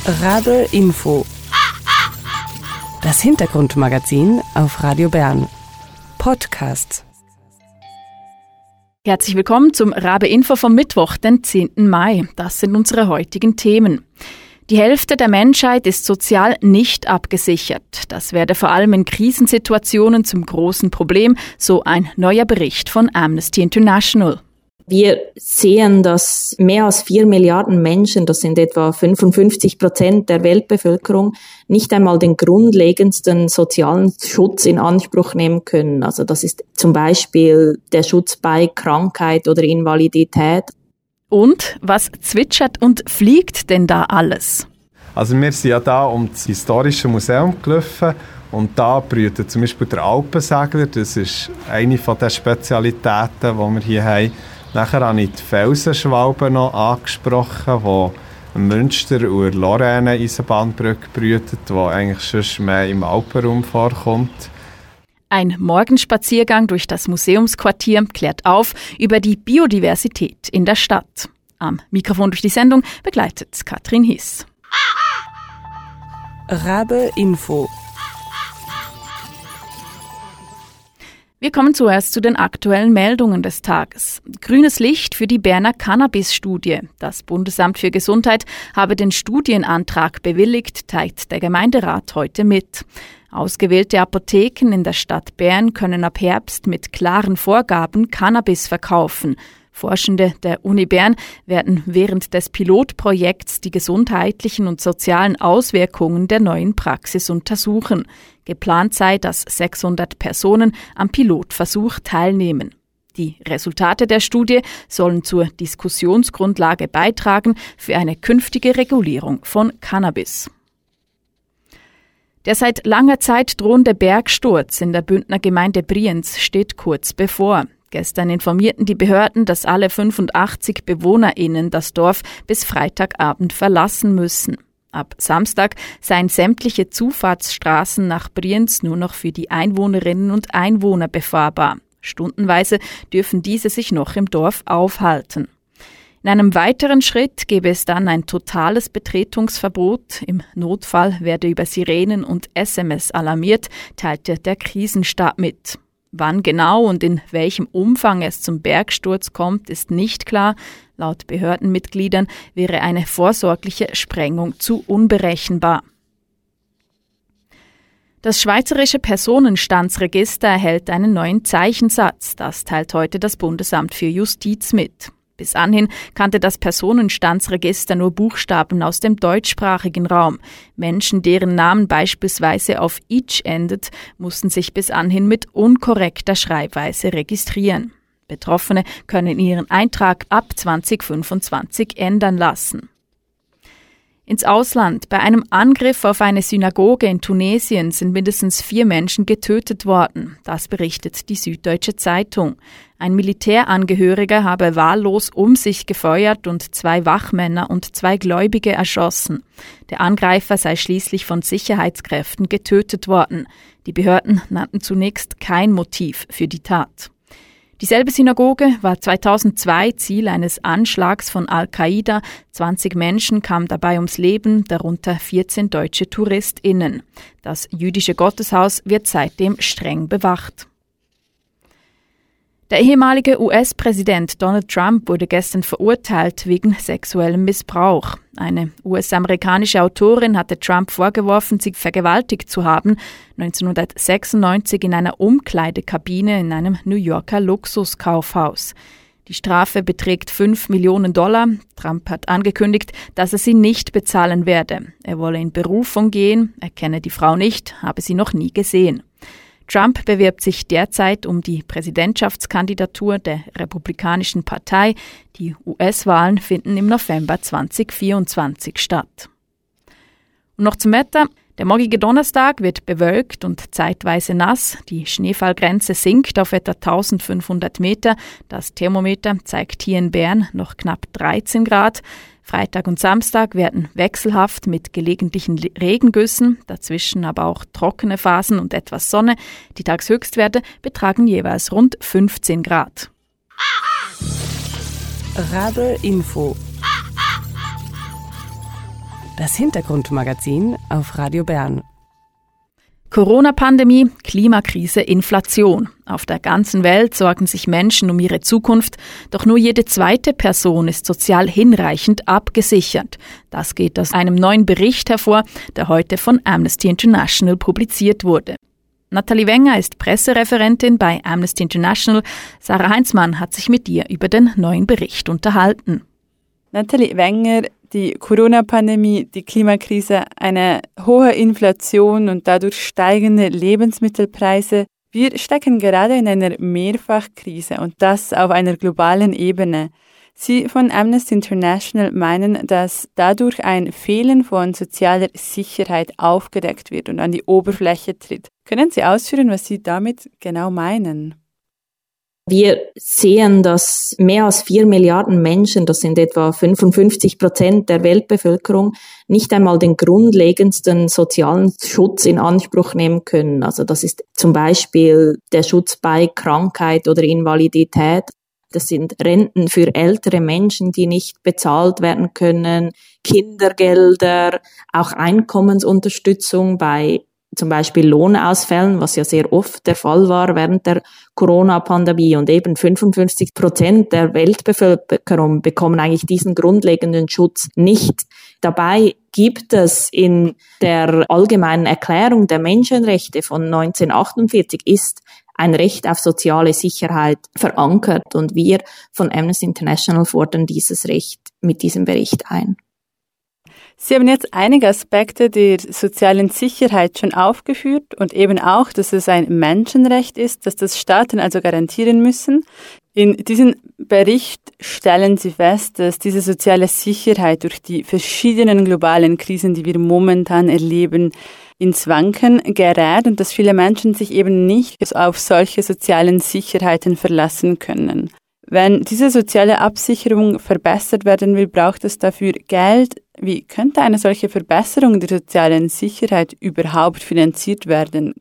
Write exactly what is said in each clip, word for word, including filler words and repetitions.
Rabe Info. Das Hintergrundmagazin auf Radio Bern. Podcast. Herzlich willkommen zum Rabe Info vom Mittwoch, den zehnten Mai. Das sind unsere heutigen Themen. Die Hälfte der Menschheit ist sozial nicht abgesichert. Das werde vor allem in Krisensituationen zum großen Problem, so ein neuer Bericht von Amnesty International. Wir sehen, dass mehr als vier Milliarden Menschen, das sind etwa fünfundfünfzig Prozent der Weltbevölkerung, nicht einmal den grundlegendsten sozialen Schutz in Anspruch nehmen können. Also das ist zum Beispiel der Schutz bei Krankheit oder Invalidität. Und was zwitschert und fliegt denn da alles? Also wir sind ja da um das Historische Museum gelaufen und da brütet zum Beispiel der Alpensegler. Das ist eine der Spezialitäten, die wir hier haben. Nachher habe ich die Felsenschwalbe noch angesprochen, die im Münster- und Lorraine-Eisenbahnbrücke brütet, die eigentlich schon mehr im Alpenraum vorkommt. Ein Morgenspaziergang durch das Museumsquartier klärt auf über die Biodiversität in der Stadt. Am Mikrofon durch die Sendung begleitet Katrin Hiss. Rabe Info. Wir kommen zuerst zu den aktuellen Meldungen des Tages. Grünes Licht für die Berner Cannabis-Studie. Das Bundesamt für Gesundheit habe den Studienantrag bewilligt, teilt der Gemeinderat heute mit. Ausgewählte Apotheken in der Stadt Bern können ab Herbst mit klaren Vorgaben Cannabis verkaufen. Forschende der Uni Bern werden während des Pilotprojekts die gesundheitlichen und sozialen Auswirkungen der neuen Praxis untersuchen. Geplant sei, dass sechshundert Personen am Pilotversuch teilnehmen. Die Resultate der Studie sollen zur Diskussionsgrundlage beitragen für eine künftige Regulierung von Cannabis. Der seit langer Zeit drohende Bergsturz in der Bündner Gemeinde Brienz steht kurz bevor. Gestern informierten die Behörden, dass alle fünfundachtzig BewohnerInnen das Dorf bis Freitagabend verlassen müssen. Ab Samstag seien sämtliche Zufahrtsstraßen nach Brienz nur noch für die Einwohnerinnen und Einwohner befahrbar. Stundenweise dürfen diese sich noch im Dorf aufhalten. In einem weiteren Schritt gäbe es dann ein totales Betretungsverbot. Im Notfall werde über Sirenen und S M S alarmiert, teilte der Krisenstab mit. Wann genau und in welchem Umfang es zum Bergsturz kommt, ist nicht klar. Laut Behördenmitgliedern wäre eine vorsorgliche Sprengung zu unberechenbar. Das Schweizerische Personenstandsregister erhält einen neuen Zeichensatz. Das teilt heute das Bundesamt für Justiz mit. Bis anhin kannte das Personenstandsregister nur Buchstaben aus dem deutschsprachigen Raum. Menschen, deren Namen beispielsweise auf -itsch endet, mussten sich bis anhin mit unkorrekter Schreibweise registrieren. Betroffene können ihren Eintrag ab zwanzig fünfundzwanzig ändern lassen. Ins Ausland. Bei einem Angriff auf eine Synagoge in Tunesien sind mindestens vier Menschen getötet worden. Das berichtet die Süddeutsche Zeitung. Ein Militärangehöriger habe wahllos um sich gefeuert und zwei Wachmänner und zwei Gläubige erschossen. Der Angreifer sei schließlich von Sicherheitskräften getötet worden. Die Behörden nannten zunächst kein Motiv für die Tat. Dieselbe Synagoge war zweitausendzwei Ziel eines Anschlags von Al-Qaida. zwanzig Menschen kamen dabei ums Leben, darunter vierzehn deutsche TouristInnen. Das jüdische Gotteshaus wird seitdem streng bewacht. Der ehemalige U S-Präsident Donald Trump wurde gestern verurteilt wegen sexuellem Missbrauch. Eine U S-amerikanische Autorin hatte Trump vorgeworfen, sie vergewaltigt zu haben, neunzehnhundertsechsundneunzig in einer Umkleidekabine in einem New Yorker Luxuskaufhaus. Die Strafe beträgt fünf Millionen Dollar. Trump hat angekündigt, dass er sie nicht bezahlen werde. Er wolle in Berufung gehen, er kenne die Frau nicht, habe sie noch nie gesehen. Trump bewirbt sich derzeit um die Präsidentschaftskandidatur der Republikanischen Partei. Die U S-Wahlen finden im November zweitausendvierundzwanzig statt. Und noch zum Wetter. Der morgige Donnerstag wird bewölkt und zeitweise nass. Die Schneefallgrenze sinkt auf etwa eintausendfünfhundert Meter. Das Thermometer zeigt hier in Bern noch knapp dreizehn Grad. Freitag und Samstag werden wechselhaft mit gelegentlichen Regengüssen, dazwischen aber auch trockene Phasen und etwas Sonne. Die Tagshöchstwerte betragen jeweils rund fünfzehn Grad. Rabe Info. Das Hintergrundmagazin auf Radio Bern. Corona-Pandemie, Klimakrise, Inflation. Auf der ganzen Welt sorgen sich Menschen um ihre Zukunft, doch nur jede zweite Person ist sozial hinreichend abgesichert. Das geht aus einem neuen Bericht hervor, der heute von Amnesty International publiziert wurde. Nathalie Wenger ist Pressereferentin bei Amnesty International. Sarah Heinzmann hat sich mit ihr über den neuen Bericht unterhalten. Nathalie Wenger, die Corona-Pandemie, die Klimakrise, eine hohe Inflation und dadurch steigende Lebensmittelpreise. Wir stecken gerade in einer Mehrfachkrise und das auf einer globalen Ebene. Sie von Amnesty International meinen, dass dadurch ein Fehlen von sozialer Sicherheit aufgedeckt wird und an die Oberfläche tritt. Können Sie ausführen, was Sie damit genau meinen? Wir sehen, dass mehr als vier Milliarden Menschen, das sind etwa fünfundfünfzig Prozent der Weltbevölkerung, nicht einmal den grundlegendsten sozialen Schutz in Anspruch nehmen können. Also das ist zum Beispiel der Schutz bei Krankheit oder Invalidität. Das sind Renten für ältere Menschen, die nicht bezahlt werden können, Kindergelder, auch Einkommensunterstützung bei zum Beispiel Lohnausfällen, was ja sehr oft der Fall war während der Corona-Pandemie. Und eben fünfundfünfzig Prozent der Weltbevölkerung bekommen eigentlich diesen grundlegenden Schutz nicht. Dabei gibt es in der Allgemeinen Erklärung der Menschenrechte von neunzehnhundertachtundvierzig ist ein Recht auf soziale Sicherheit verankert. Und wir von Amnesty International fordern dieses Recht mit diesem Bericht ein. Sie haben jetzt einige Aspekte der sozialen Sicherheit schon aufgeführt und eben auch, dass es ein Menschenrecht ist, dass das Staaten also garantieren müssen. In diesem Bericht stellen Sie fest, dass diese soziale Sicherheit durch die verschiedenen globalen Krisen, die wir momentan erleben, ins Wanken gerät und dass viele Menschen sich eben nicht auf solche sozialen Sicherheiten verlassen können. Wenn diese soziale Absicherung verbessert werden will, braucht es dafür Geld. Wie könnte eine solche Verbesserung der sozialen Sicherheit überhaupt finanziert werden?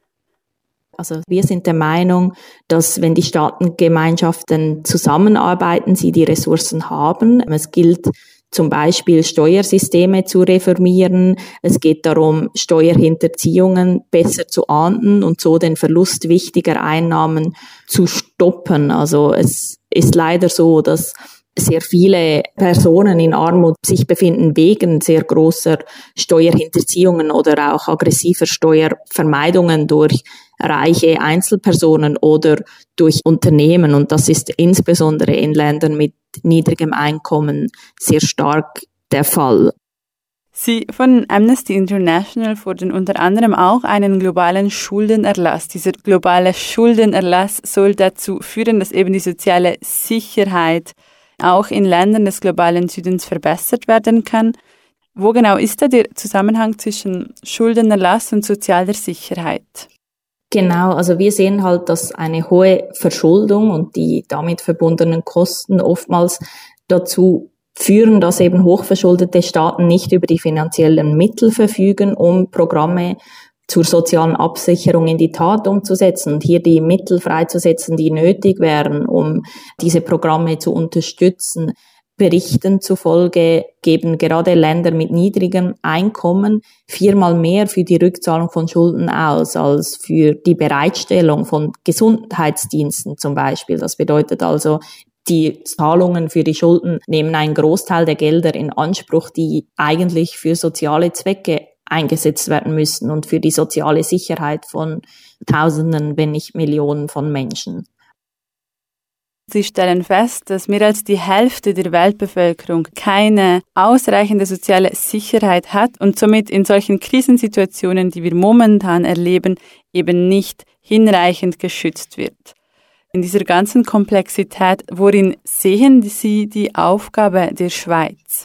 Also wir sind der Meinung, dass wenn die Staatengemeinschaften zusammenarbeiten, sie die Ressourcen haben. Es gilt zum Beispiel Steuersysteme zu reformieren. Es geht darum, Steuerhinterziehungen besser zu ahnden und so den Verlust wichtiger Einnahmen zu stoppen. Also es ist leider so, dass sehr viele Personen in Armut sich befinden wegen sehr großer Steuerhinterziehungen oder auch aggressiver Steuervermeidungen durch reiche Einzelpersonen oder durch Unternehmen. Und das ist insbesondere in Ländern mit niedrigem Einkommen sehr stark der Fall. Sie von Amnesty International fordern unter anderem auch einen globalen Schuldenerlass. Dieser globale Schuldenerlass soll dazu führen, dass eben die soziale Sicherheit auch in Ländern des globalen Südens verbessert werden kann. Wo genau ist da der Zusammenhang zwischen Schuldenerlass und sozialer Sicherheit? Genau, also wir sehen halt, dass eine hohe Verschuldung und die damit verbundenen Kosten oftmals dazu führen, dass eben hochverschuldete Staaten nicht über die finanziellen Mittel verfügen, um Programme zur sozialen Absicherung in die Tat umzusetzen und hier die Mittel freizusetzen, die nötig wären, um diese Programme zu unterstützen. Berichten zufolge geben gerade Länder mit niedrigem Einkommen viermal mehr für die Rückzahlung von Schulden aus als für die Bereitstellung von Gesundheitsdiensten zum Beispiel. Das bedeutet also, die Zahlungen für die Schulden nehmen einen Großteil der Gelder in Anspruch, die eigentlich für soziale Zwecke eingesetzt werden müssen und für die soziale Sicherheit von Tausenden, wenn nicht Millionen von Menschen. Sie stellen fest, dass mehr als die Hälfte der Weltbevölkerung keine ausreichende soziale Sicherheit hat und somit in solchen Krisensituationen, die wir momentan erleben, eben nicht hinreichend geschützt wird. In dieser ganzen Komplexität, worin sehen Sie die Aufgabe der Schweiz?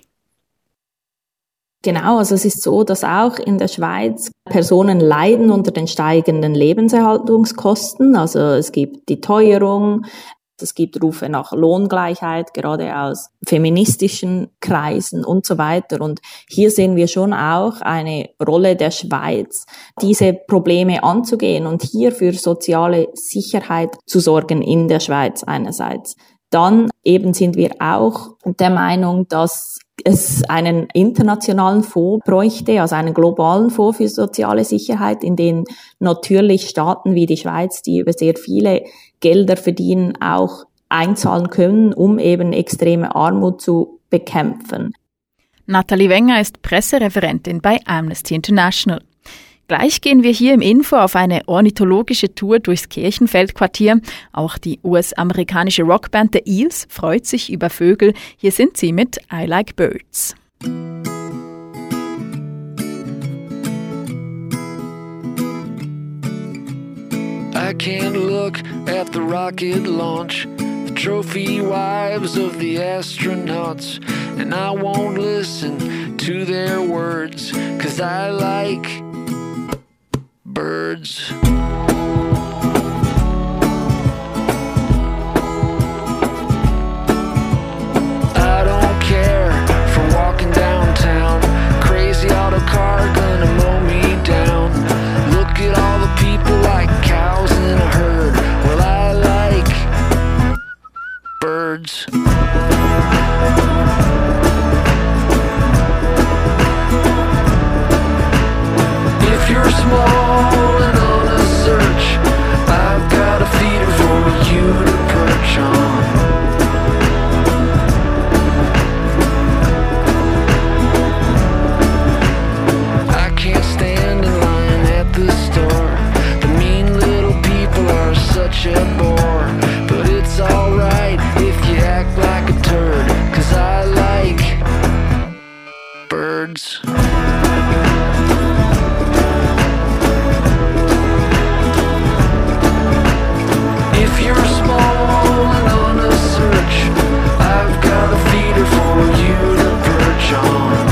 Genau, also es ist so, dass auch in der Schweiz Personen leiden unter den steigenden Lebenserhaltungskosten. Also es gibt die Teuerung, es gibt Rufe nach Lohngleichheit, gerade aus feministischen Kreisen und so weiter. Und hier sehen wir schon auch eine Rolle der Schweiz, diese Probleme anzugehen und hier für soziale Sicherheit zu sorgen in der Schweiz einerseits. Dann eben sind wir auch der Meinung, dass es einen internationalen Fonds bräuchte, also einen globalen Fonds für soziale Sicherheit, in den natürlich Staaten wie die Schweiz, die über sehr viele Gelder verdienen, auch einzahlen können, um eben extreme Armut zu bekämpfen. Nathalie Wenger ist Pressereferentin bei Amnesty International. Gleich gehen wir hier im Info auf eine ornithologische Tour durchs Kirchenfeldquartier. Auch die U S-amerikanische Rockband The Eels freut sich über Vögel. Hier sind sie mit I Like Birds. I can't look at the rocket launch, the trophy wives of the astronauts, and I won't listen to their words, 'cause I like birds. I don't care for walking downtown, crazy auto car gonna mow me down. Look at all the people like cows in a herd. Well, I like birds. If you're small and on a search, I've got a feeder for you to perch on. I can't stand in line at the store. The mean little people are such a bore. But it's alright if you act like a turd, 'cause I like birds. If you're small and on a search, I've got a feeder for you to perch on.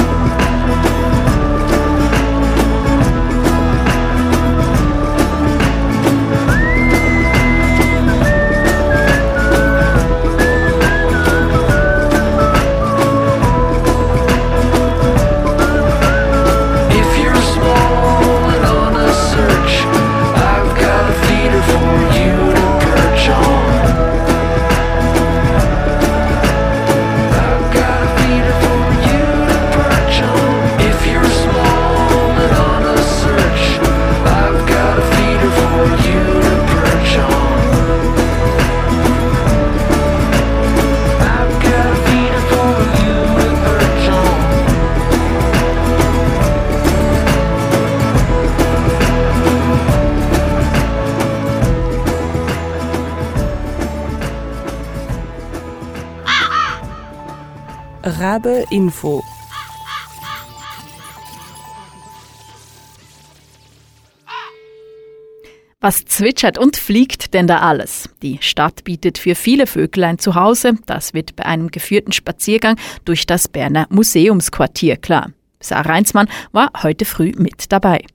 If you're small and on a search, I've got a feeder for you to perch on. I've got a feeder for you to perch on. If you're small and on a search, I've got a feeder for you to perch on. I've got a feeder for you to perch on. Rabe Info. Was zwitschert und fliegt denn da alles? Die Stadt bietet für viele Vögel ein Zuhause. Das wird bei einem geführten Spaziergang durch das Berner Museumsquartier klar. Sarah Reinsmann war heute früh mit dabei.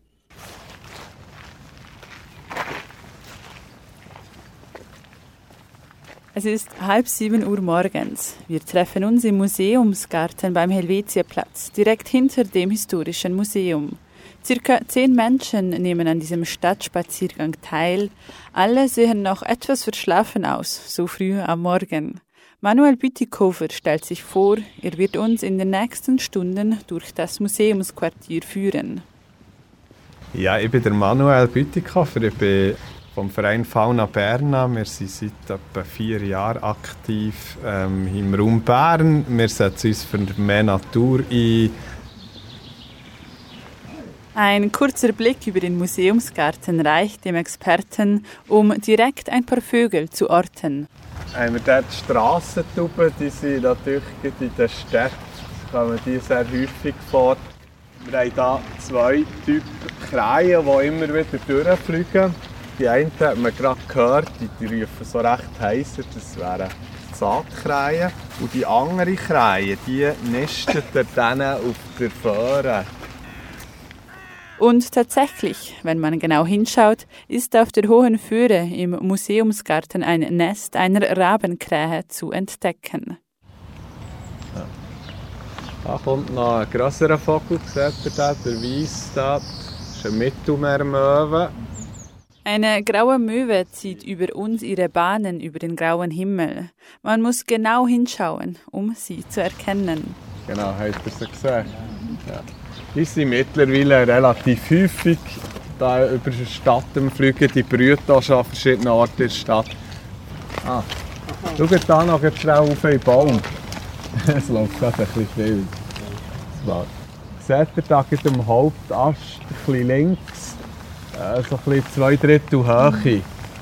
Es ist halb sieben Uhr morgens. Wir treffen uns im Museumsgarten beim Helvetiaplatz, direkt hinter dem Historischen Museum. Circa zehn Menschen nehmen an diesem Stadtspaziergang teil. Alle sehen noch etwas verschlafen aus, so früh am Morgen. Manuel Bütikofer stellt sich vor, er wird uns in den nächsten Stunden durch das Museumsquartier führen. Ja, ich bin der Manuel Bütikofer. Ich bin vom Verein Fauna Berna. Wir sind seit etwa vier Jahren aktiv ähm, im Raum Bern. Wir setzen uns für mehr Natur ein. Ein kurzer Blick über den Museumsgarten reicht dem Experten, um direkt ein paar Vögel zu orten. Haben wir dort die Strassentauben, die sind natürlich in den Städten, kommen die sehr häufig vor. Wir haben hier zwei Typen Krähen, die immer wieder durchfliegen. Die eine hat man gerade gehört, die, die rufen so recht heiser, das wären Saatkrähen. Und die andere Krähe, die nestet dann auf der Föhre. Und tatsächlich, wenn man genau hinschaut, ist auf der Hohen Föhre im Museumsgarten ein Nest einer Rabenkrähe zu entdecken. Ja. Da kommt noch ein grösserer Vogel, seht ihr da, der Weiss da. Das ist ein Mittelmeermöwe. Eine graue Möwe zieht über uns ihre Bahnen über den grauen Himmel. Man muss genau hinschauen, um sie zu erkennen. Genau, habt ihr sie gesehen? Ja. Die sind mittlerweile relativ häufig da über die Stadt am Fliegen. Die brüten auch schon an verschiedenen Orten in der Stadt. Ah, schaut da noch schnell auf einen Baum. Es läuft gerade ein bisschen viel. Seht ihr da am Hauptast, ein bisschen links, äh, so ein bisschen zwei Drittel Höhe.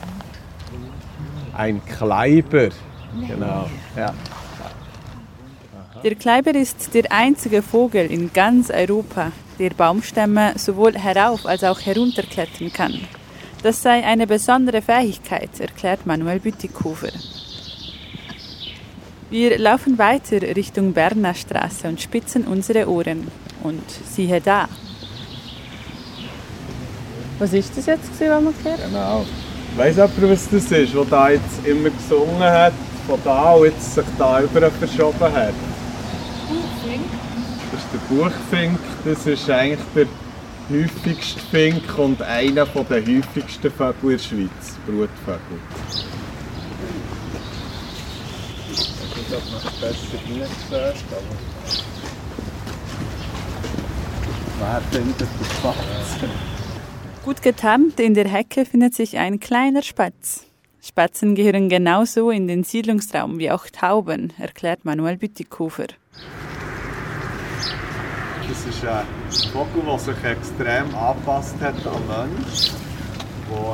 Ein Kleiber. Genau. Ja. Der Kleiber ist der einzige Vogel in ganz Europa, der Baumstämme sowohl herauf als auch herunterklettern kann. Das sei eine besondere Fähigkeit, erklärt Manuel Bütikofer. Wir laufen weiter Richtung Berner Straße und spitzen unsere Ohren. Und siehe da. Was ist das jetzt, was wir gehört haben? Genau. Weiss jemand, was das ist, der da jetzt immer gesungen hat, von da und jetzt sich da über verschoben hat? Buchfink. Das ist der Buchfink. Das ist eigentlich der häufigste Fink und einer der häufigsten Vögel in der Schweiz, Brutvögel. Ich habe noch besser hineingeschaut, aber wer findet den Spatz? Gut getarnt in der Hecke findet sich ein kleiner Spatz. Spatzen gehören genauso in den Siedlungsraum wie auch Tauben, erklärt Manuel Bütikofer. Das ist ein Vogel, der sich extrem angepasst hat an Menschen, wo,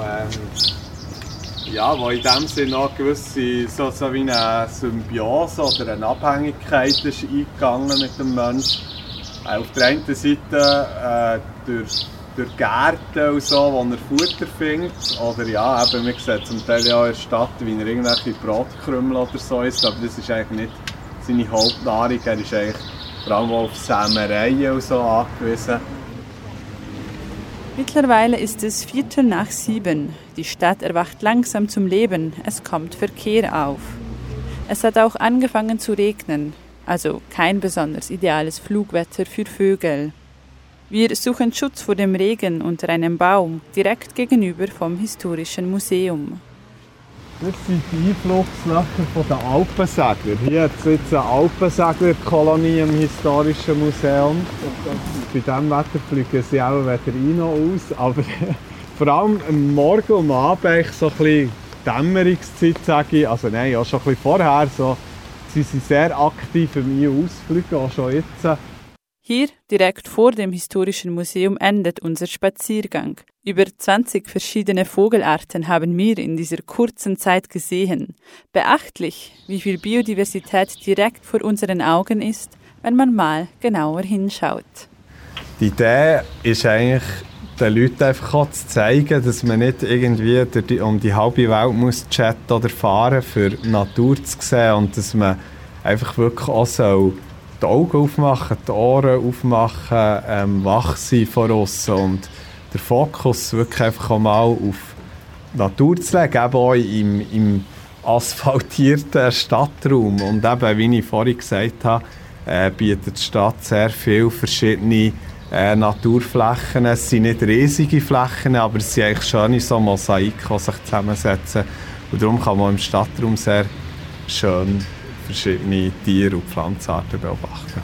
ähm, ja, wo in dem Sinne auch gewisse, so, so wie eine Symbiose oder eine Abhängigkeit ist eingegangen mit dem Menschen. Auf der einen Seite äh, durch, durch Gärten und so, wo er Futter findet, oder ja, eben, man sieht zum Teil ja in der Stadt, wie er irgendwelche Brotkrümel oder so isst, aber das ist eigentlich nicht seine Hauptnahrung, er ist eigentlich vor allem auf Sämereien und so angewiesen. Mittlerweile ist es Viertel nach sieben. Die Stadt erwacht langsam zum Leben. Es kommt Verkehr auf. Es hat auch angefangen zu regnen. Also kein besonders ideales Flugwetter für Vögel. Wir suchen Schutz vor dem Regen unter einem Baum, direkt gegenüber vom Historischen Museum. Das sind die Einflugslöcher der Alpensegler. Hier hat es jetzt eine Alpenseglerkolonie im Historischen Museum. Bei diesem Wetter fliegen sie auch weder rein noch aus. Aber vor allem am Morgen und am Abend, so ein bisschen Dämmerungszeit, sage ich, also nein, auch schon ein bisschen vorher, so, sie sind sehr aktiv im Ausflügen, auch schon jetzt. Hier, direkt vor dem Historischen Museum, endet unser Spaziergang. Über zwanzig verschiedene Vogelarten haben wir in dieser kurzen Zeit gesehen. Beachtlich, wie viel Biodiversität direkt vor unseren Augen ist, wenn man mal genauer hinschaut. Die Idee ist eigentlich, den Leuten einfach auch zu zeigen, dass man nicht irgendwie um die halbe Welt muss chatten oder fahren, für die Natur zu sehen, und dass man einfach wirklich auch so die Augen aufmachen, die Ohren aufmachen, ähm, wach sein von aussen und den Fokus wirklich einfach auch mal auf die Natur zu legen, eben auch im, im asphaltierten Stadtraum. Und eben, wie ich vorhin gesagt habe, äh, bietet die Stadt sehr viele verschiedene äh, Naturflächen. Es sind nicht riesige Flächen, aber es sind eigentlich schöne so Mosaike, die sich zusammensetzen. Und darum kann man im Stadtraum sehr schön verschiedene Tier- und Pflanzenarten beobachten.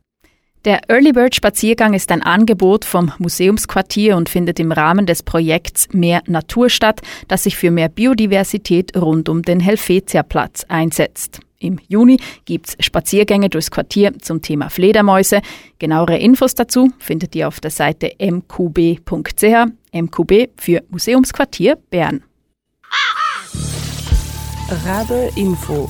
Der Early Bird Spaziergang ist ein Angebot vom Museumsquartier und findet im Rahmen des Projekts Mehr Natur statt, das sich für mehr Biodiversität rund um den Helvetiaplatz einsetzt. Im Juni gibt es Spaziergänge durchs Quartier zum Thema Fledermäuse. Genauere Infos dazu findet ihr auf der Seite m q b punkt c h, M Q B für Museumsquartier Bern. Rabe Info.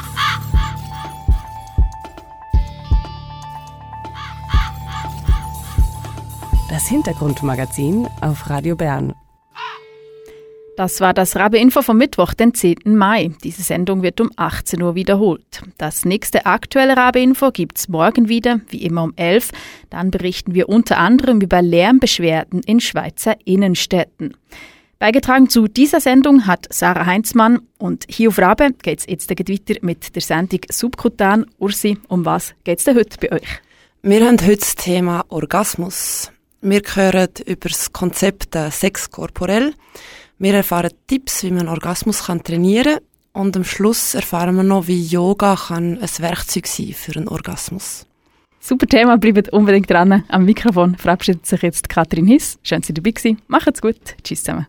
Das Hintergrundmagazin auf Radio Bern. Das war das Rabe-Info vom Mittwoch, den zehnten Mai. Diese Sendung wird um achtzehn Uhr wiederholt. Das nächste aktuelle Rabe-Info gibt's morgen wieder, wie immer um elf. Dann berichten wir unter anderem über Lärmbeschwerden in Schweizer Innenstädten. Beigetragen zu dieser Sendung hat Sarah Heinzmann, und hier auf Rabe geht's jetzt weiter mit der Sendung Subkutan. Ursi, um was geht's denn heute bei euch? Wir haben heute das Thema Orgasmus. Wir hören über das Konzept Sex korporell. Wir erfahren Tipps, wie man Orgasmus kann trainieren kann. Und am Schluss erfahren wir noch, wie Yoga kann ein Werkzeug sein für einen Orgasmus. Super Thema, bleibt unbedingt dran. Am Mikrofon verabschiedet sich jetzt Katrin Hiss. Schön, dass Sie dabei waren. Macht's gut. Tschüss zusammen.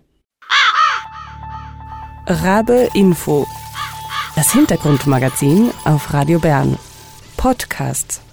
Rabe Info. Das Hintergrundmagazin auf Radio Bern. Podcast.